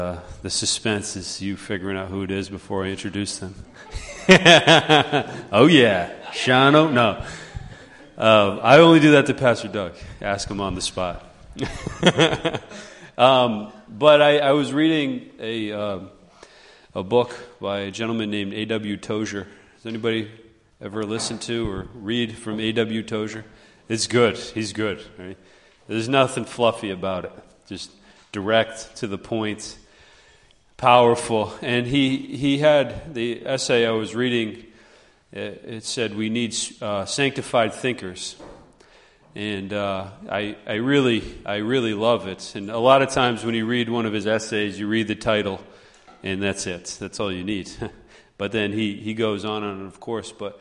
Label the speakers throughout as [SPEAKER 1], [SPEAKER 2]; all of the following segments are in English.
[SPEAKER 1] The suspense is you figuring out who it is before I introduce them. Oh yeah, Shano? No. I only do that to Pastor Doug. Ask him on the spot. But I was reading a book by a gentleman named A.W. Tozer. Has anybody ever listened to or read from A.W. Tozer? It's good. He's good. Right? There's nothing fluffy about it. Just direct, to the point, powerful. And he had the essay I was reading. It said we need sanctified thinkers, and I really love it. And a lot of times when you read one of his essays, you read the title, and that's it. That's all you need. But then he goes on and of course. But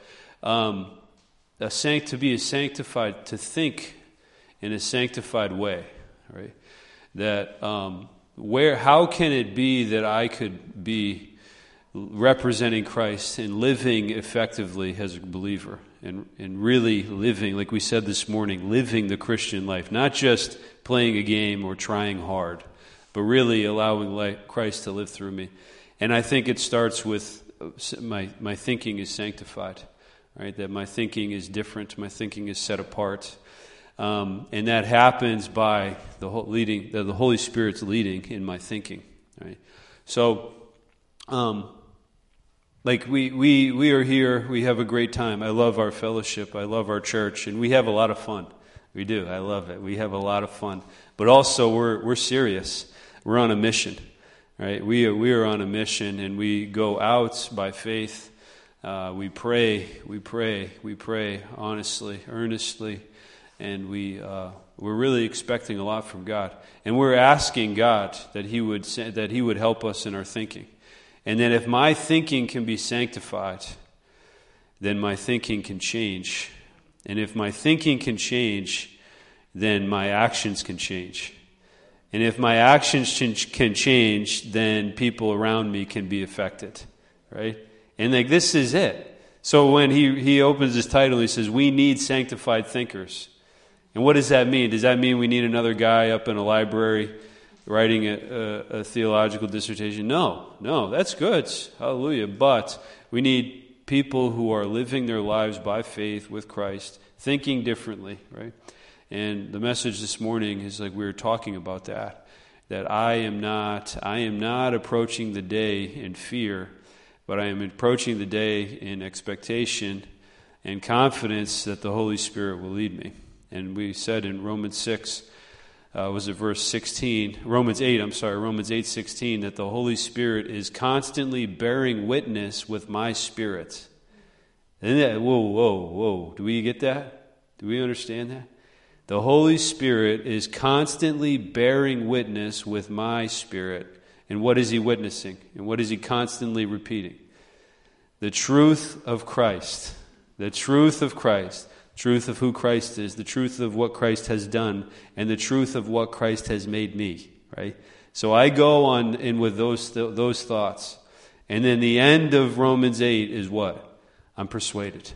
[SPEAKER 1] to be sanctified, to think in a sanctified way, right? That how can it be that I could be representing Christ and living effectively as a believer and really living, like we said this morning, living the Christian life, not just playing a game or trying hard, but really allowing Christ to live through me. And I think it starts with my thinking is sanctified, right? That my thinking is different, my thinking is set apart. And that happens by the Holy Spirit's leading in my thinking, right? So, like we are here, we have a great time. I love our fellowship, I love our church, and we have a lot of fun. We do, I love it. We have a lot of fun. But also we're serious. We're on a mission, right? We are on a mission, and we go out by faith. We pray honestly, earnestly. And we're really expecting a lot from God, and we're asking God that He would help us in our thinking, and that if my thinking can be sanctified, then my thinking can change, and if my thinking can change, then my actions can change, and if my actions can change, then people around me can be affected, right? And like this is it. So when he opens his title, he says, "We need sanctified thinkers." And what does that mean? Does that mean we need another guy up in a library writing a theological dissertation? No, that's good. Hallelujah. But we need people who are living their lives by faith with Christ, thinking differently, right? And the message this morning is like we were talking about that I am not approaching the day in fear, but I am approaching the day in expectation and confidence that the Holy Spirit will lead me. And we said in Romans 6, was it verse 16? Romans 8:16, that the Holy Spirit is constantly bearing witness with my spirit. And that, whoa. Do we get that? Do we understand that? The Holy Spirit is constantly bearing witness with my spirit. And what is He witnessing? And what is He constantly repeating? The truth of Christ. The truth of Christ. Truth of who Christ is, the truth of what Christ has done, and the truth of what Christ has made me, right? So I go on in with those thoughts. And then the end of Romans 8 is what? I'm persuaded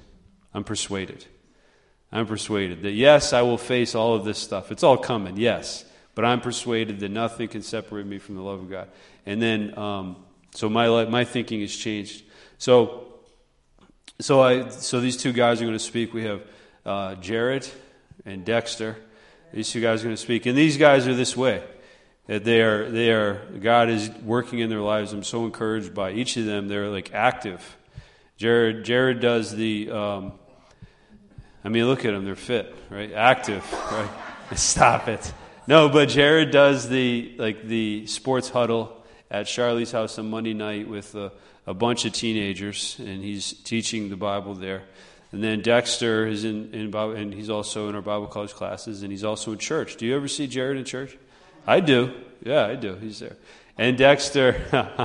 [SPEAKER 1] that yes, I will face all of this stuff. It's all coming, yes. But I'm persuaded that nothing can separate me from the love of God. And then, so my thinking has changed. So these two guys are going to speak. We have Jared and Dexter. These two guys are going to speak, and these guys are this way. That they are. God is working in their lives. I'm so encouraged by each of them. They're like active. Jared does the. Look at them. They're fit, right? Active, right? Stop it. No, but Jared does the sports huddle at Charlie's house on Monday night with a bunch of teenagers, and he's teaching the Bible there. And then Dexter is in Bible, and he's also in our Bible college classes, and he's also in church. Do you ever see Jared in church? I do. Yeah, I do. He's there. And Dexter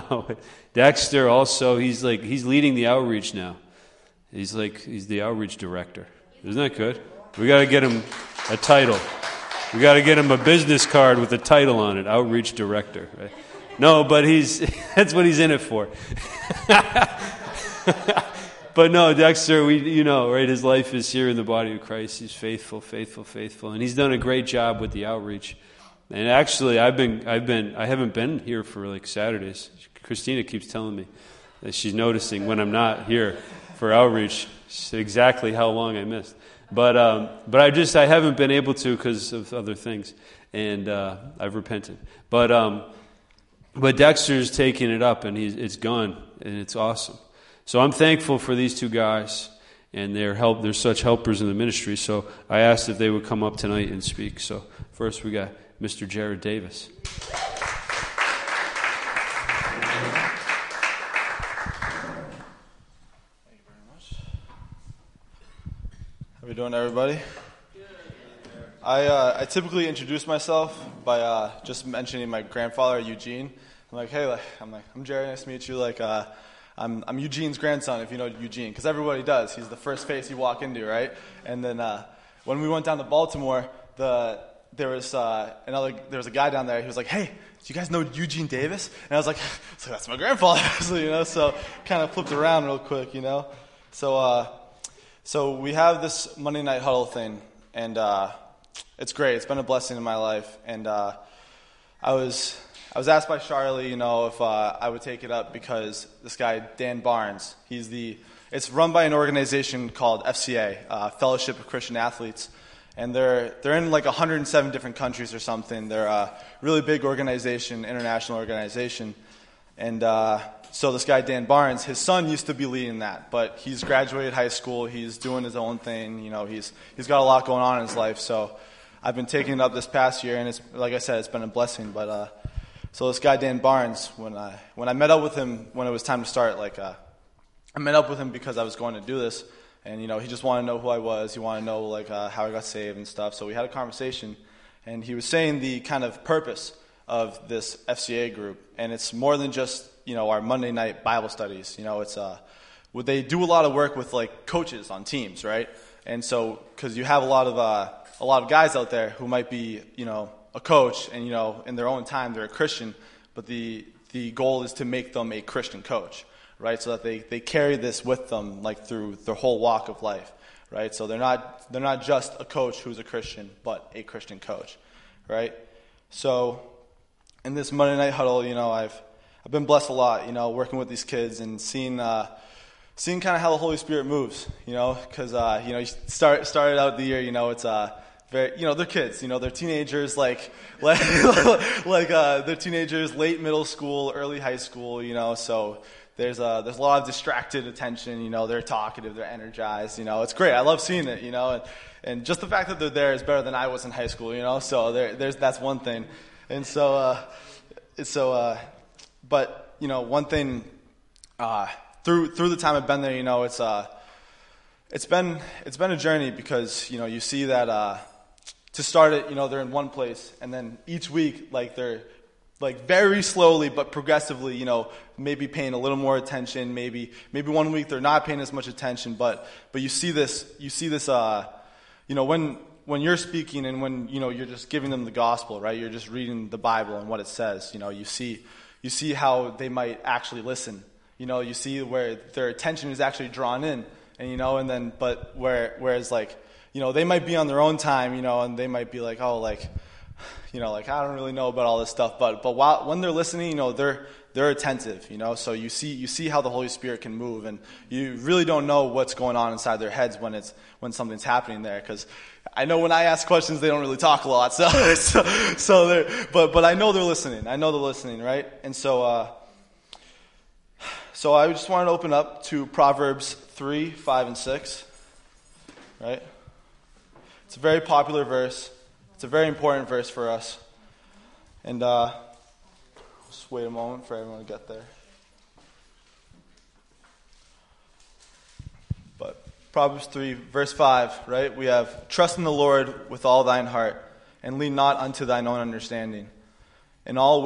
[SPEAKER 1] also, he's leading the outreach now. He's the outreach director. Isn't that good? We got to get him a title. We got to get him a business card with a title on it, outreach director. Right? No, but that's what he's in it for. But no, Dexter, right? His life is here in the body of Christ. He's faithful, and he's done a great job with the outreach. And actually, I haven't been here for like Saturdays. Christina keeps telling me that she's noticing when I'm not here for outreach exactly how long I missed. But I haven't been able to because of other things, and I've repented. But Dexter's taking it up, and it's gone, and it's awesome. So I'm thankful for these two guys, and they're such helpers in the ministry. So I asked if they would come up tonight and speak. So first we got Mr. Jared Davis.
[SPEAKER 2] How are we doing, everybody? I typically introduce myself by just mentioning my grandfather, Eugene. I'm like, hey, I'm Jerry. Nice to meet you. I'm Eugene's grandson, if you know Eugene, because everybody does. He's the first face you walk into, right? And then when we went down to Baltimore, there was a guy down there. He was like, hey, do you guys know Eugene Davis? And I was like, that's my grandfather, So kind of flipped around real quick, So we have this Monday Night Huddle thing, and it's great. It's been a blessing in my life. And I was asked by Charlie, if I would take it up because this guy, Dan Barnes, it's run by an organization called FCA, Fellowship of Christian Athletes. And they're in like 107 different countries or something. They're a really big organization, international organization. And so this guy, Dan Barnes, his son used to be leading that, but he's graduated high school. He's doing his own thing. He's got a lot going on in his life. So I've been taking it up this past year, and it's, like I said, it's been a blessing. But so this guy, Dan Barnes, when I met up with him when it was time to start, I met up with him because I was going to do this, and he just wanted to know who I was. He wanted to know how I got saved and stuff. So we had a conversation, and he was saying the kind of purpose of this FCA group, and it's more than just our Monday night Bible studies. It's they do a lot of work with coaches on teams, right? And so because you have a lot of guys out there who might be a coach, and in their own time they're a Christian, but the goal is to make them a Christian coach, right? So that they carry this with them through their whole walk of life, right? So they're not just a coach who's a Christian, but a Christian coach, right? So in this Monday Night Huddle, I've been blessed a lot, working with these kids and seeing kind of how the Holy Spirit moves, because you started out the year, it's very, they're kids, they're teenagers, they're teenagers, late middle school, early high school, so there's a lot of distracted attention, they're talkative, they're energized, it's great. I love seeing it, and just the fact that they're there is better than I was in high school, so that's one thing. And but one thing through the time I've been there, it's been a journey because you see that to start it, they're in one place, and then each week they're very slowly but progressively, maybe paying a little more attention. Maybe 1 week they're not paying as much attention, but you see this when you're speaking and when you're just giving them the gospel, right? You're just reading the Bible and what it says. You see how they might actually listen. You see where their attention is actually drawn in, and whereas they might be on their own time, and they might be like, oh, I don't really know about all this stuff, but when they're listening, they're attentive, so you see how the Holy Spirit can move, and you really don't know what's going on inside their heads when something's happening there, because I know when I ask questions, they don't really talk a lot, but I know they're listening, right? And so I just wanted to open up to Proverbs 3, 5, and 6, right? It's a very popular verse. It's a very important verse for us. And just wait a moment for everyone to get there. But Proverbs 3, verse 5, right? We have, trust in the Lord with all thine heart, and lean not unto thine own understanding. In all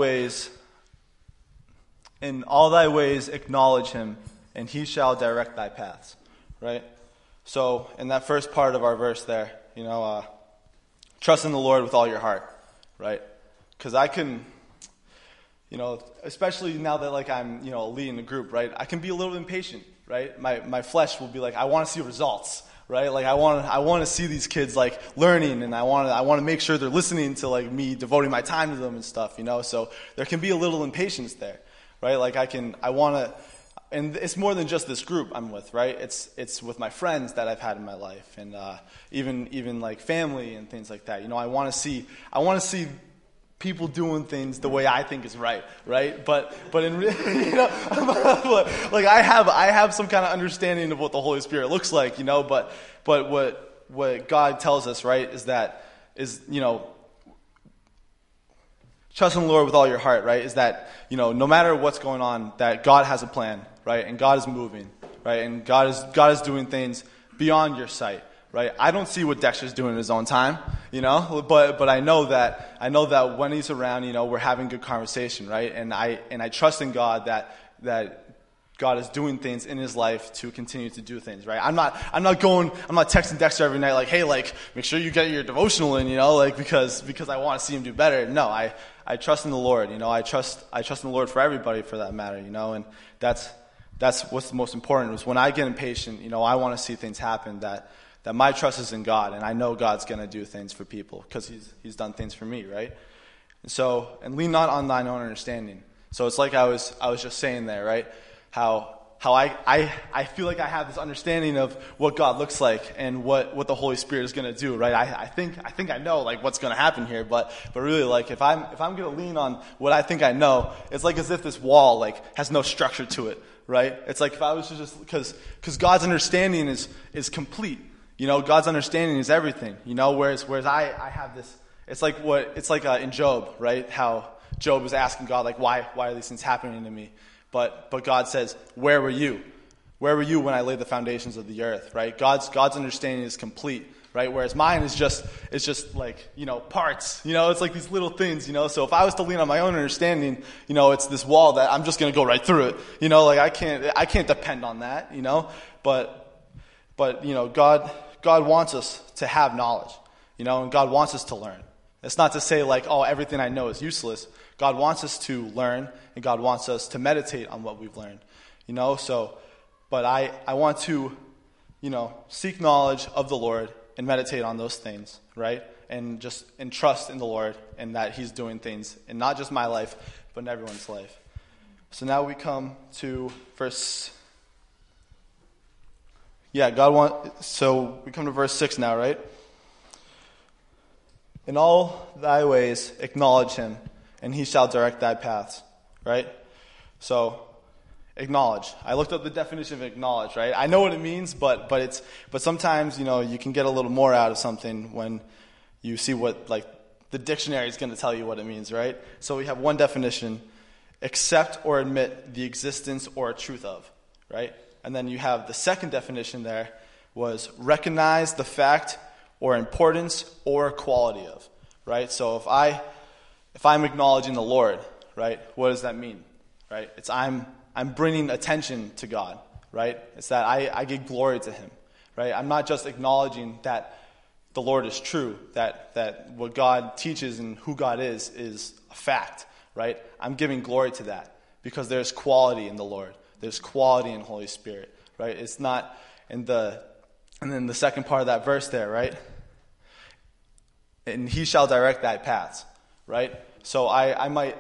[SPEAKER 2] thy ways acknowledge him, and he shall direct thy paths, right? So in that first part of our verse there, trust in the Lord with all your heart, right? Because I can, especially now that I'm, leading the group, right? I can be a little impatient, right? My flesh will be like, I want to see results. right? Like I want to see these kids like learning, and I want to make sure they're listening to like me devoting my time to them and stuff, So there can be a little impatience there, right? Like I want to, and it's more than just this group I'm with, right? It's with my friends that I've had in my life, and even like family and things like that. I want to see people doing things the way I think is right? But in like I have some kind of understanding of what the Holy Spirit looks like, But what God tells us, right, is trust in the Lord with all your heart, right? Is that no matter what's going on, that God has a plan, right? And God is moving, right? And God is doing things beyond your sight. Right, I don't see what Dexter's doing in his own time, but I know that when he's around, we're having good conversation, right? And I trust in God that God is doing things in his life to continue to do things, right? I'm not texting Dexter every night like, hey, like make sure you get your devotional in, because I want to see him do better. No, I trust in the Lord, I trust in the Lord for everybody for that matter, and that's what's the most important is when I get impatient, I want to see things happen that my trust is in God, and I know God's going to do things for people because He's done things for me, right? And lean not on thine own understanding. So it's like I was just saying there, right? How I feel like I have this understanding of what God looks like and what the Holy Spirit is going to do, right? I think I know like what's going to happen here, but really like if I'm going to lean on what I think I know, it's like as if this wall like has no structure to it, right? It's like if I was to just because God's understanding is complete. God's understanding is everything, whereas I have this, it's like in Job, right? How Job was asking God, like, why are these things happening to me? But God says, where were you? Where were you when I laid the foundations of the earth, right? God's understanding is complete, right? Whereas mine is just like, parts, it's like these little things, So if I was to lean on my own understanding, it's this wall that I'm just going to go right through it, like I can't depend on that, But God wants us to have knowledge, and God wants us to learn. It's not to say like, oh, everything I know is useless. God wants us to learn, and God wants us to meditate on what we've learned, but I want to, seek knowledge of the Lord and meditate on those things, right? And trust in the Lord and that He's doing things in not just my life, but in everyone's life. So now we come to verse. So we come to verse 6 now, right? In all thy ways acknowledge Him, and He shall direct thy paths, right? So, acknowledge. I looked up the definition of acknowledge, right? I know what it means, but sometimes, you can get a little more out of something when you see what, like, the dictionary is going to tell you what it means, right? So we have one definition, accept or admit the existence or truth of, right? And then you have the second definition there was recognize the fact or importance or quality of, right? So if I'm acknowledging the Lord, right, what does that mean, right? It's I'm bringing attention to God, right? It's that I give glory to Him, right? I'm not just acknowledging that the Lord is true, that what God teaches and who God is a fact, right? I'm giving glory to that because there's quality in the Lord. There's quality in Holy Spirit, right? It's not and then the second part of that verse there, right? And He shall direct thy paths, right? So I might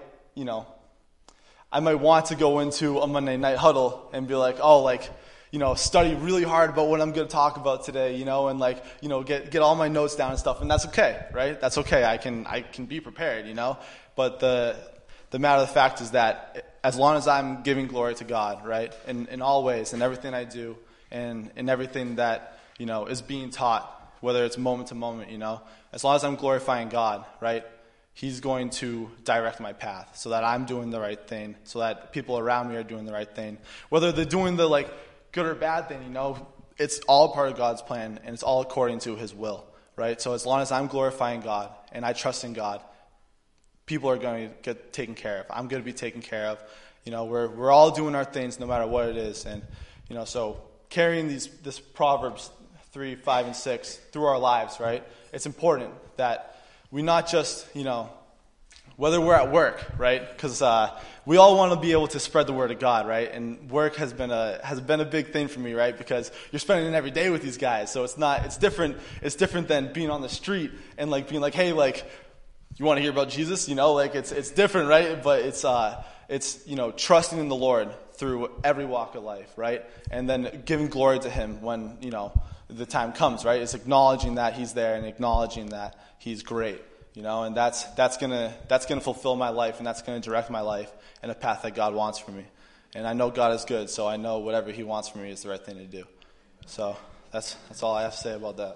[SPEAKER 2] want to go into a Monday night huddle and be like, study really hard about what I'm going to talk about today, and get all my notes down and stuff, and that's okay, right? That's okay. I can be prepared, But the matter of the fact is that as long as I'm giving glory to God, right, in all ways, in everything I do, and in everything that, is being taught, whether it's moment to moment, as long as I'm glorifying God, right, He's going to direct my path so that I'm doing the right thing, so that people around me are doing the right thing. Whether they're doing the, good or bad thing, it's all part of God's plan, and it's all according to His will, right? So as long as I'm glorifying God and I trust in God, people are going to get taken care of. I'm going to be taken care of. We're all doing our things no matter what it is. And, so carrying this Proverbs 3, 5, and 6 through our lives, right? It's important that we not just, whether we're at work, right? Because we all want to be able to spread the word of God, right? And work has been a big thing for me, right? Because you're spending it every day with these guys, so it's different than being on the street and like being like, hey, like, you want to hear about Jesus? You know, like it's different, right? But it's you know, trusting in the Lord through every walk of life, right? And then giving glory to Him when, you know, the time comes, right? It's acknowledging that He's there and acknowledging that He's great. You know, and that's gonna fulfill my life, and that's gonna direct my life in a path that God wants for me. And I know God is good, so I know whatever He wants for me is the right thing to do. So that's all I have to say about that.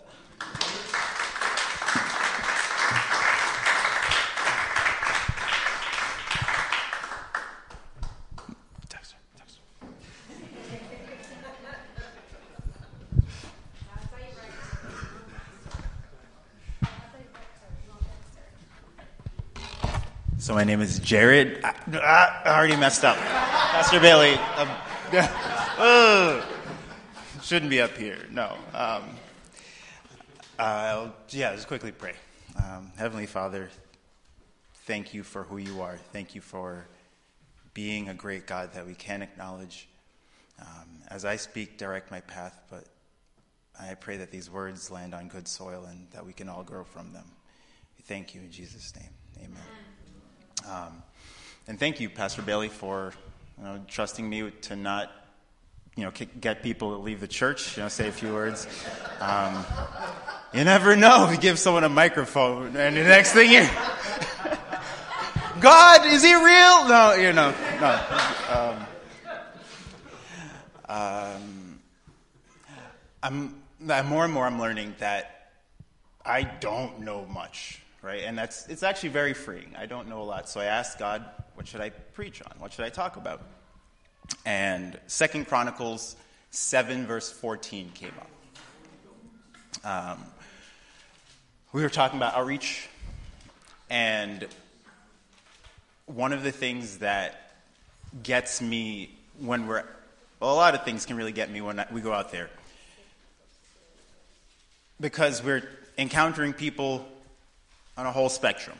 [SPEAKER 3] So my name is Jared. I already messed up. Pastor Bailey. Shouldn't be up here. No. Just quickly pray. Heavenly Father, thank you for who you are. Thank you for being a great God that we can acknowledge. As I speak, direct my path, but I pray that these words land on good soil and that we can all grow from them. We thank you in Jesus' name. Amen. And thank you, Pastor Bailey, for trusting me to not, get people to leave the church. Say a few words. You never know. You give someone a microphone, and the next thing you, God, is He real? No. More and more, I'm learning that I don't know much. Right? And it's actually very freeing. I don't know a lot. So I asked God, what should I preach on? What should I talk about? And 2 Chronicles 7 verse 14 came up. We were talking about outreach. And one of the things that gets me a lot of things can really get me when we go out there. Because we're encountering people on a whole spectrum.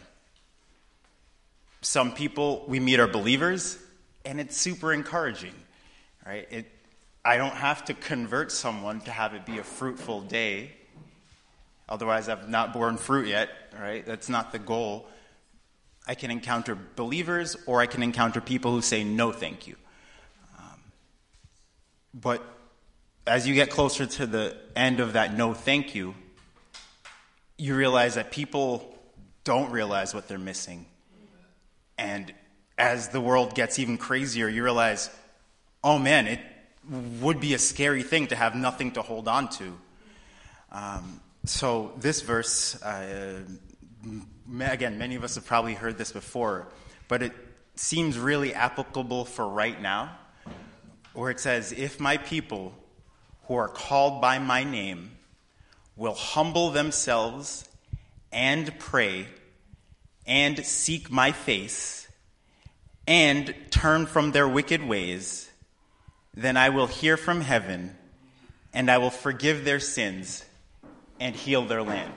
[SPEAKER 3] Some people, we meet are believers, and it's super encouraging, right? I don't have to convert someone to have it be a fruitful day. Otherwise, I've not borne fruit yet, right? That's not the goal. I can encounter believers, or I can encounter people who say, no, thank you. But as you get closer to the end of that no, thank you, you realize that people don't realize what they're missing. And as the world gets even crazier, you realize, oh man, it would be a scary thing to have nothing to hold on to. So this verse, again, many of us have probably heard this before, but it seems really applicable for right now, where it says, if my people who are called by my name will humble themselves and pray and seek my face and turn from their wicked ways, then I will hear from heaven and I will forgive their sins and heal their land.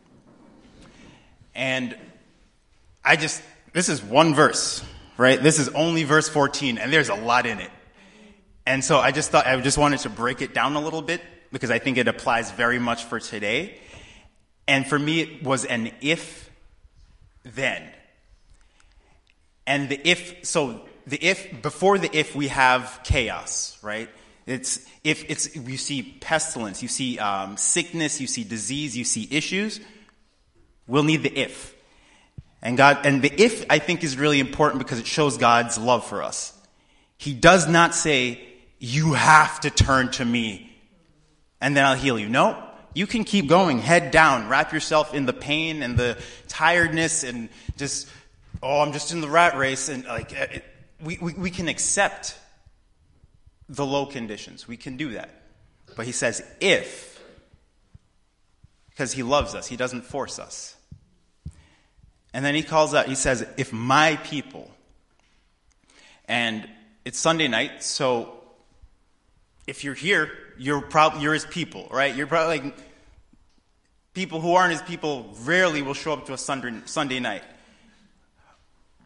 [SPEAKER 3] And this is one verse, right? This is only verse 14, and there's a lot in it. And so I just thought I just wanted to break it down a little bit because I think it applies very much for today. And for me, it was an if-then. And before the if, we have chaos, right? You see pestilence, you see sickness, you see disease, you see issues. We'll need the if. And the if, I think, is really important because it shows God's love for us. He does not say, you have to turn to me and then I'll heal you. No, you can keep going, head down, wrap yourself in the pain and the tiredness and just, I'm just in the rat race. And we can accept the low conditions. We can do that. But he says, if, because he loves us. He doesn't force us. And then he calls out, he says, if my people, and it's Sunday night, so if you're here, you're his people, right? You're probably people who aren't his people rarely will show up to a Sunday night.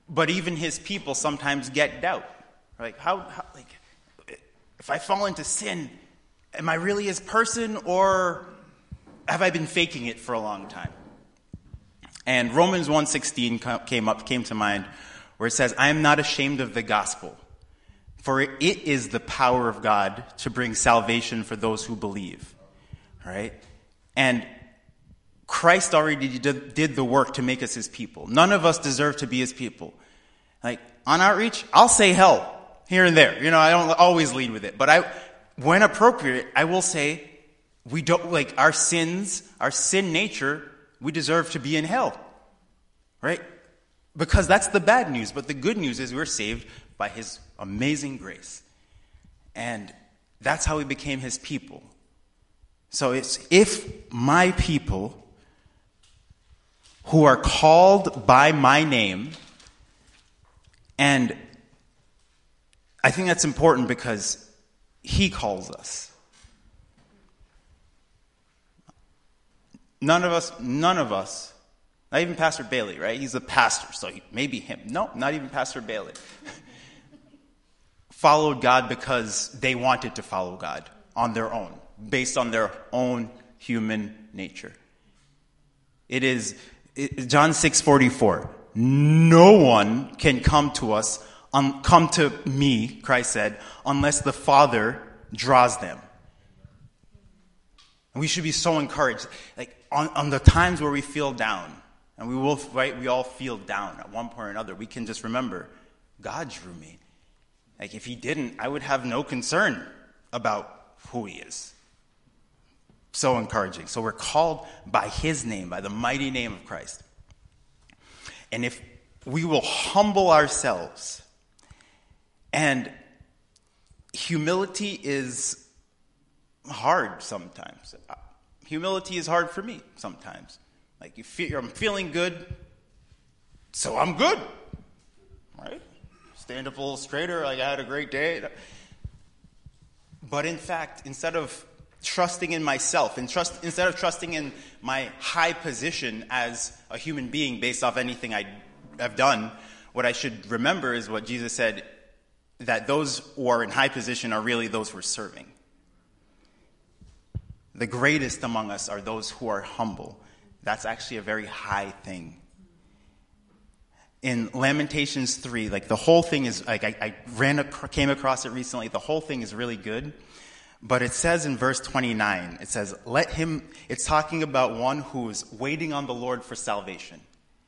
[SPEAKER 3] But even his people sometimes get doubt. Like, if I fall into sin, am I really his person, or have I been faking it for a long time? And Romans 1:16 came to mind, where it says, I am not ashamed of the gospel, for it is the power of God to bring salvation for those who believe. Right? And Christ already did the work to make us his people. None of us deserve to be his people. Like, on outreach, I'll say hell here and there. I don't always lead with it. But when appropriate, I will say, we don't, like, our sin nature, we deserve to be in hell. Right? Because that's the bad news. But the good news is we're saved by his amazing grace. And that's how we became his people. So it's, if my people who are called by my name, and I think that's important because he calls us. None of us, not even Pastor Bailey, right? He's a pastor, so maybe him. No, not even Pastor Bailey. Followed God because they wanted to follow God on their own, based on their own human nature. It is John 6:44. No one can come to me, Christ said, unless the Father draws them. And we should be so encouraged. Like, on the times where we feel down, and we will, right? We all feel down at one point or another. We can just remember, God drew me. Like, if he didn't, I would have no concern about who he is. So encouraging. So we're called by his name, by the mighty name of Christ. And if we will humble ourselves, and humility is hard sometimes. Humility is hard for me sometimes. Like, I'm feeling good, so I'm good. Right? Stand up a little straighter, like I had a great day. But in fact, instead of trusting in myself, instead of trusting in my high position as a human being based off anything I have done, what I should remember is what Jesus said, that those who are in high position are really those who are serving. The greatest among us are those who are humble. That's actually a very high thing. In Lamentations 3, like, the whole thing is, like, I came across it recently. The whole thing is really good. But it says in verse 29, it says, it's talking about one who is waiting on the Lord for salvation.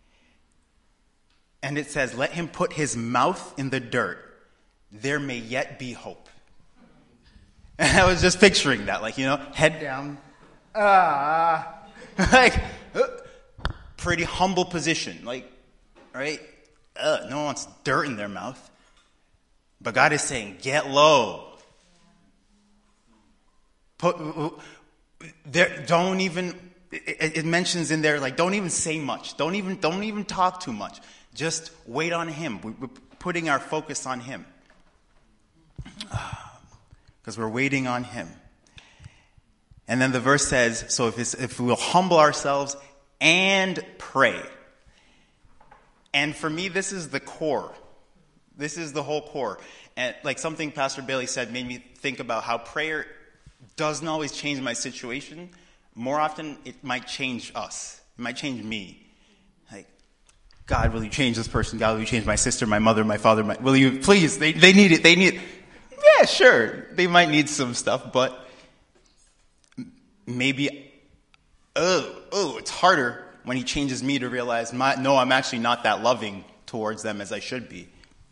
[SPEAKER 3] And it says, let him put his mouth in the dirt. There may yet be hope. And I was just picturing that, like, head down. Like, pretty humble position. Like, right? No one wants dirt in their mouth. But God is saying, get low. It mentions in there, like, don't even say much. Don't even talk too much. Just wait on him. We're putting our focus on him. Because we're waiting on him. And then the verse says, so if we will humble ourselves and pray. And for me, this is the core. This is the whole core. And like something Pastor Bailey said made me think about how prayer doesn't always change my situation. More often, it might change us. It might change me. Like, God, will you change this person? God, will you change my sister, my mother, my father? Will you, please? They need it. They need it. Yeah, sure. They might need some stuff, but maybe, it's harder when he changes me to realize, no, I'm actually not that loving towards them as I should be.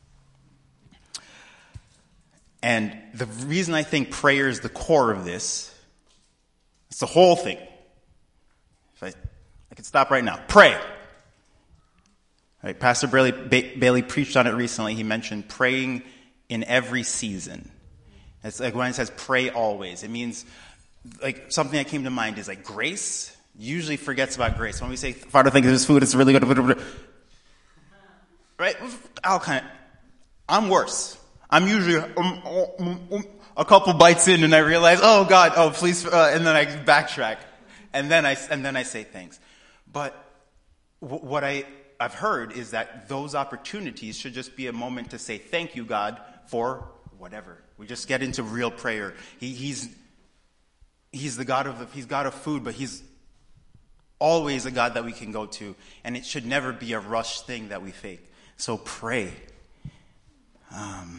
[SPEAKER 3] And the reason I think prayer is the core of this, it's the whole thing. If I could stop right now. Pray. Right, Pastor Bailey preached on it recently. He mentioned praying in every season. It's like when it says pray always, it means, like, something that came to mind is like grace. Usually forgets about grace. When we say, Father, thank you for this food, it's really good. Right? I'm worse. I'm usually a couple bites in and I realize, oh God, oh please, and then I backtrack. And then I say thanks. But what I I've heard is that those opportunities should just be a moment to say, thank you, God, for whatever. We just get into real prayer. He's the God of food, but he's always a God that we can go to. And it should never be a rush thing that we fake. So pray. And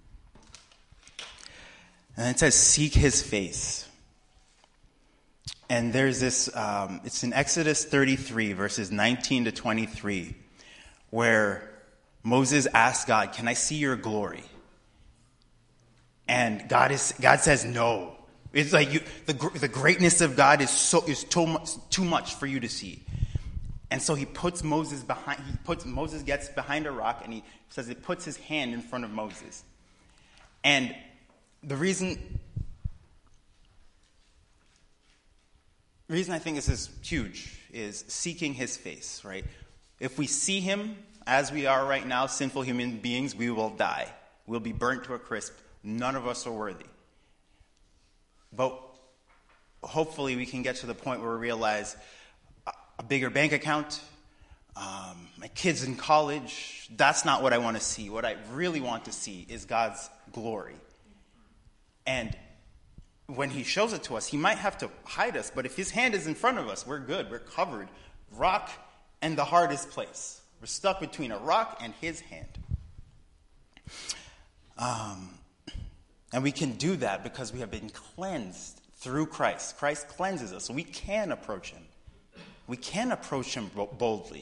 [SPEAKER 3] it says, seek his face. And there's this, it's in Exodus 33, verses 19 to 23, where Moses asks God, can I see your glory? And God says no. It's like the greatness of God is too much for you to see. And so Moses gets behind a rock, and he says it puts his hand in front of Moses. And the reason I think this is huge is seeking his face, right? If we see him as we are right now, sinful human beings, we will die. We'll be burnt to a crisp. None of us are worthy. But hopefully we can get to the point where we realize a bigger bank account, my kids in college, that's not what I want to see. What I really want to see is God's glory. And when he shows it to us, he might have to hide us, but if his hand is in front of us, we're good. We're covered. Rock and the hardest place. We're stuck between a rock and his hand. And we can do that because we have been cleansed through Christ. Christ cleanses us, so we can approach him. We can approach him boldly.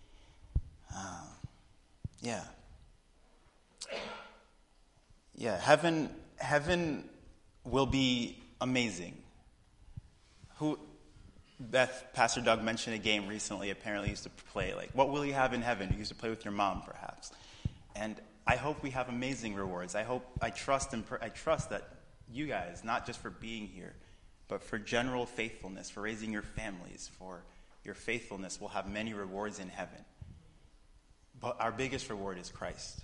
[SPEAKER 3] Heaven will be amazing. Pastor Doug mentioned a game recently. Apparently, he used to play like, "What will you have in heaven?" You used to play with your mom, perhaps. And I hope we have amazing rewards. I trust that you guys, not just for being here, but for general faithfulness, for raising your families, for your faithfulness, will have many rewards in heaven. But our biggest reward is Christ.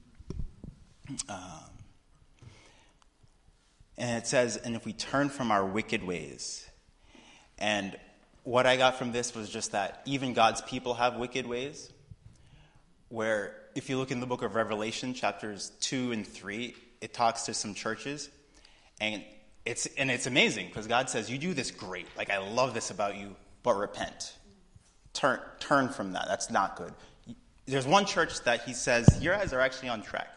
[SPEAKER 3] And it says, and if we turn from our wicked ways. And what I got from this was just that even God's people have wicked ways. Where if you look in the book of Revelation, chapters 2 and 3, it talks to some churches. And it's amazing because God says, you do this great. Like, I love this about you, but repent. Turn from that. That's not good. There's one church that he says, your guys are actually on track.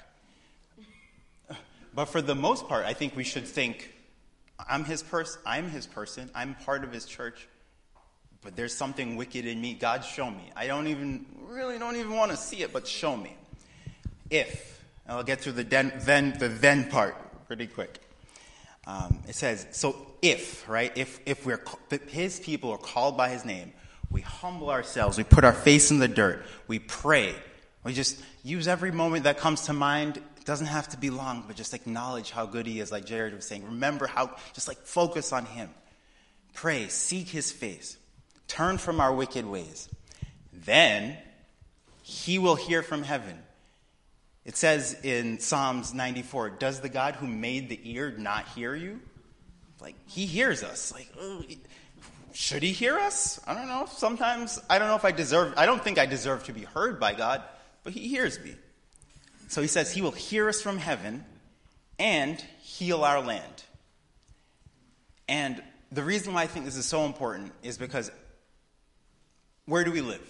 [SPEAKER 3] But for the most part, I think we should think, I'm his person, I'm part of his church, but there's something wicked in me. God, show me. I don't even want to see it, but show me. And I'll get through the then part pretty quick. It says, so if his people are called by his name, we humble ourselves, we put our face in the dirt, we pray, we just use every moment that comes to mind. It doesn't have to be long, but just acknowledge how good he is, like Jared was saying. Remember focus on him. Pray, seek his face, turn from our wicked ways. Then he will hear from heaven. It says in Psalms 94, does the God who made the ear not hear you? Like, he hears us. Like, should he hear us? I don't know. Sometimes, I don't think I deserve to be heard by God, but he hears me. So he says he will hear us from heaven and heal our land. And the reason why I think this is so important is because where do we live?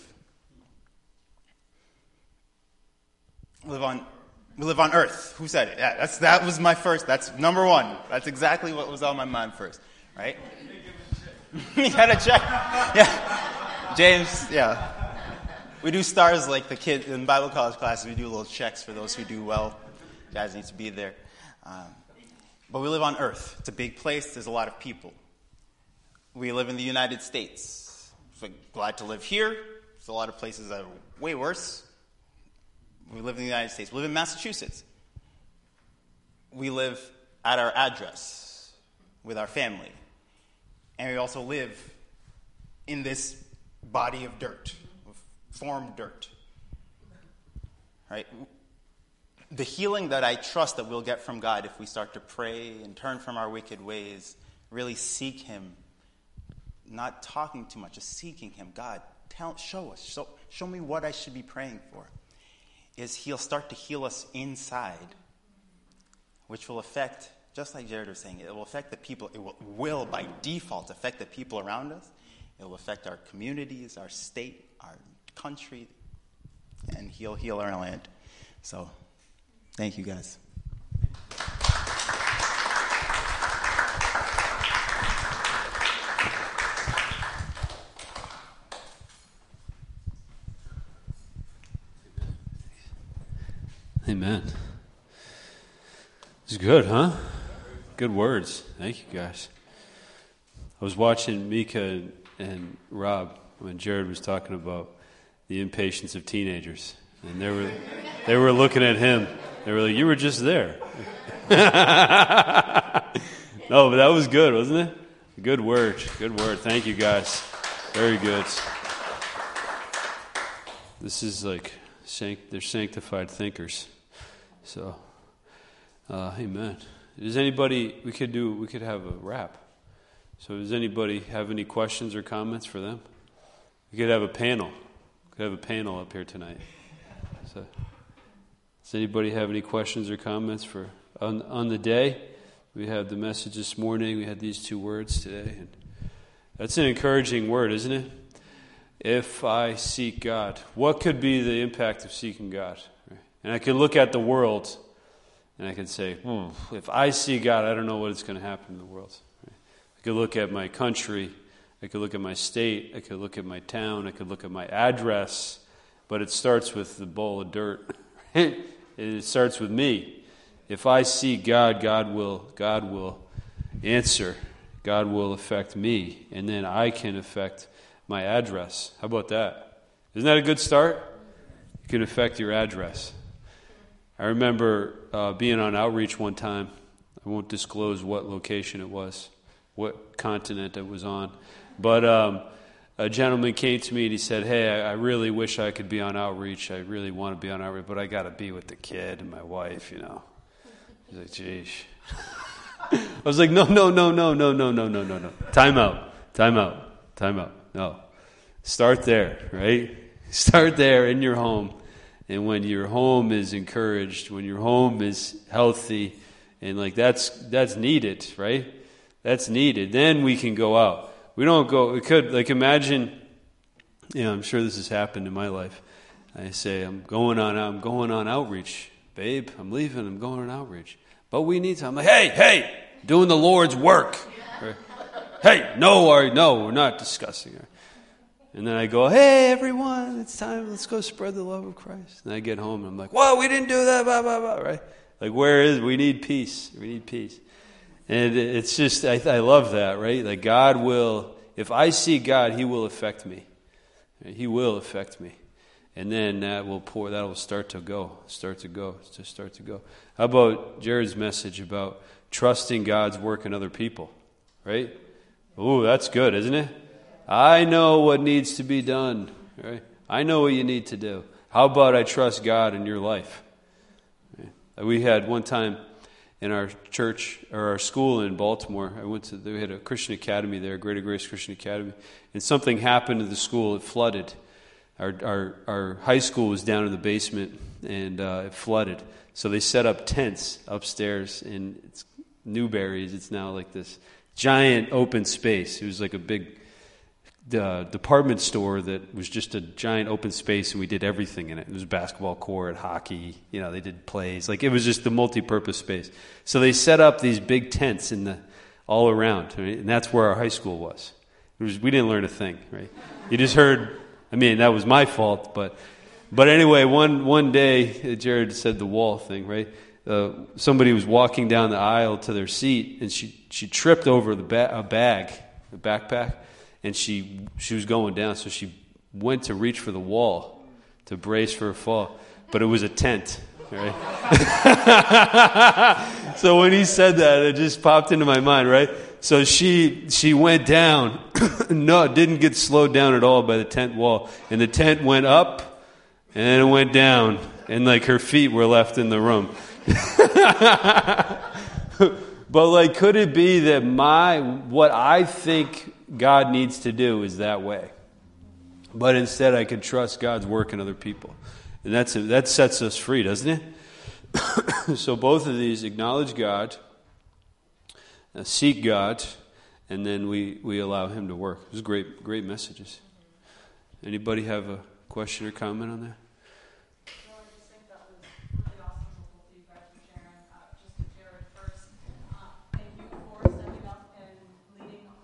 [SPEAKER 3] We live on earth. Who said it? Yeah, that was my first. That's number one. That's exactly what was on my mind first, right? You gotta check. Yeah, James. Yeah, we do stars like the kid in Bible college classes. We do little checks for those who do well. You guys need to be there. But we live on earth. It's a big place. There's a lot of people. We live in the United States. We're glad to live here. There's a lot of places that are way worse. We live in the United States. We live in Massachusetts. We live at our address with our family. And we also live in this body of dirt, formed dirt. Right? The healing that I trust that we'll get from God if we start to pray and turn from our wicked ways, really seek him, not talking too much, just seeking him. God, show us. Show me what I should be praying for. Is he'll start to heal us inside, which will affect, just like Jared was saying, it will affect the people. It will by default affect the people around us. It will affect our communities, our state, our country, and he'll heal our land. So, thank you guys.
[SPEAKER 1] Amen. It's good, huh? Good words. Thank you, guys. I was watching Mika and Rob when Jared was talking about the impatience of teenagers, and they were looking at him. They were like, "You were just there." No, but that was good, wasn't it? Good word. Good word. Thank you, guys. Very good. This is like they're sanctified thinkers. So, amen. Does anybody? We could have a wrap. So, does anybody have any questions or comments for them? We could have a panel. We could have a panel up here tonight. So, does anybody have any questions or comments for on the day? We had the message this morning. We had these 2 words today, and that's an encouraging word, isn't it? If I seek God, what could be the impact of seeking God? And I could look at the world, and I could say, if I see God, I don't know what's going to happen in the world. I could look at my country, I could look at my state, I could look at my town, I could look at my address, but it starts with the bowl of dirt. It starts with me. If I see God, God will answer. God will affect me, and then I can affect my address. How about that? Isn't that a good start? You can affect your address. I remember being on outreach one time. I won't disclose what location it was, what continent it was on. But a gentleman came to me and he said, "Hey, I really wish I could be on outreach. I really want to be on outreach, but I got to be with the kid and my wife, you know." He's like, "Geez." I was like, no. Time out. No. Start there, right? Start there in your home. And when your home is encouraged, when your home is healthy, and like that's needed, right? That's needed. Then we can go out. We could imagine, I'm sure this has happened in my life. I say, I'm going on outreach. Babe, I'm leaving, I'm going on outreach. But we need to. I'm like, hey, doing the Lord's work. Right? Hey, no, we're not discussing it. And then I go, hey, everyone, it's time. Let's go spread the love of Christ. And I get home, and I'm like, whoa, we didn't do that, blah, blah, blah, right? Like, we need peace. We need peace. And it's just, I love that, right? Like, God will, if I see God, He will affect me. He will affect me. And then that will start to go. How about Jared's message about trusting God's work in other people, right? Ooh, that's good, isn't it? I know what needs to be done, right? I know what you need to do. How about I trust God in your life? Right? We had one time in our church, or our school in Baltimore, we had a Christian academy there, Greater Grace Christian Academy, and something happened to the school. It flooded. Our high school was down in the basement, and it flooded. So they set up tents upstairs in Newberry's. It's now like this giant open space. It was like a big department store that was just a giant open space, and we did everything in it. It was a basketball court, hockey, they did plays. Like, it was just the multi-purpose space. So they set up these big tents all around, right? And that's where our high school was. We didn't learn a thing, right? You just heard, that was my fault, but anyway, one day, Jared said the wall thing, right? Somebody was walking down the aisle to their seat, and she tripped over a backpack, and she was going down, so she went to reach for the wall to brace for a fall, but it was a tent, right? So when he said that, it just popped into my mind, right? So she went down, no, didn't get slowed down at all by the tent wall, and the tent went up, and then it went down, and like her feet were left in the room. But like, could it be that what I think God needs to do is that way? But instead I can trust God's work in other people. And that sets us free, doesn't it? So both of these, acknowledge God, seek God, and then we allow Him to work. Those are great messages. Anybody have a question or comment on that?